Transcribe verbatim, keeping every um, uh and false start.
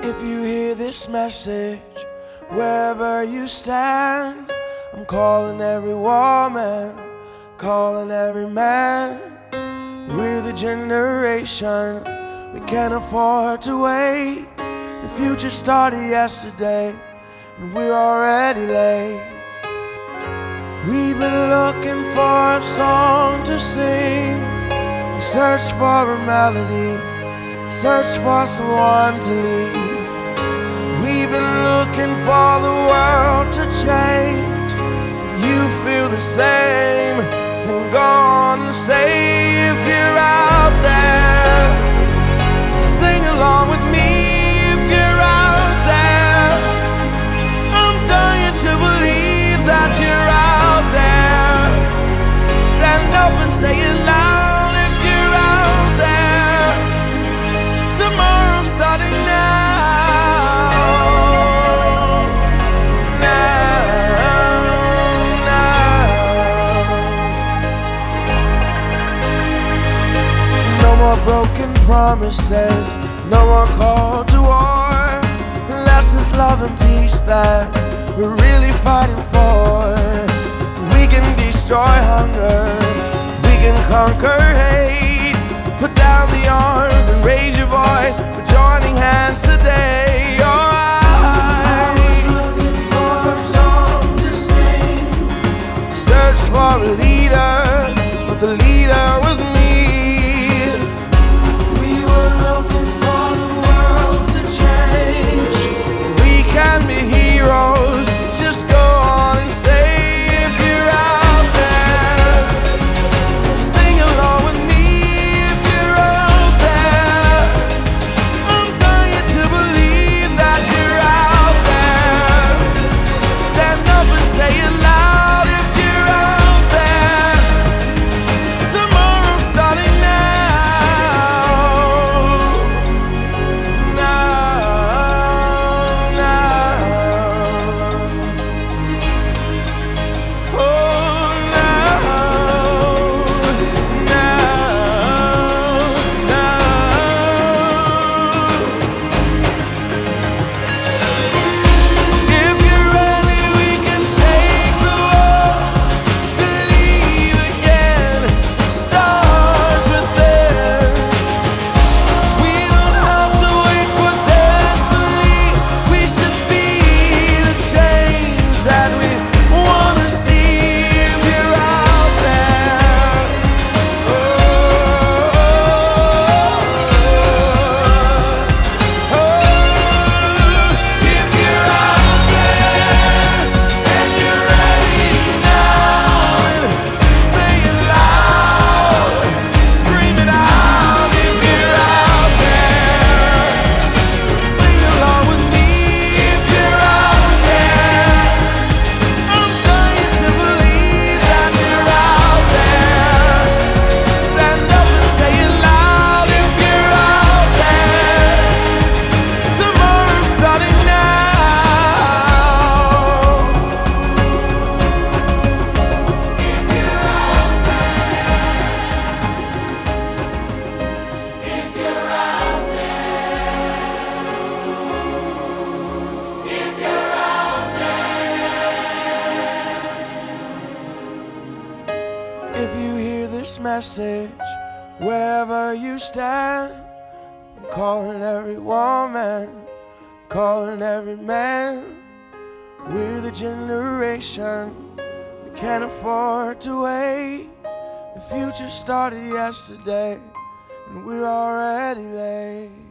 If you hear this message, wherever you stand, I'm calling every woman, calling every man. We're the generation, we can't afford to wait. The future started yesterday, and we're already late. We've been looking for a song to sing. We searched for a melody, searched for someone to lead. We've been looking for the world to change. If you feel the same, then go on and say, if you're out there, sing along with me. If you're out there, I'm dying to believe that you're out there. Stand up and say it loud. If you're out there, tomorrow's starting now. Broken promises, no more call to war, unless it's love and peace that we're really fighting for. We can destroy hunger, we can conquer hate. Put down the arms and raise your voice. We're joining hands today. Oh, I, I was looking for a song to sing. Searched for a leader, but the leader was me. Just go on and say, if you're out there, sing along with me. If you're out there, I'm dying to believe that you're out there. Stand up and say it loud. If you're out there, tomorrow's starting If you hear this message, wherever you stand, I'm calling every woman, calling every man. We're the generation, we can't afford to wait. The future started yesterday, and we're already late.